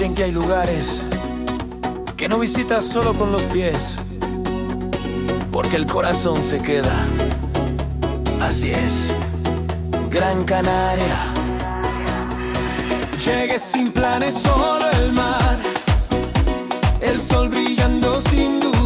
Dicen que hay lugares que no visitas solo con los pies, porque el corazón se queda. Así es, Gran Canaria. Llegué sin planes, solo el mar, el sol brillando sin duda.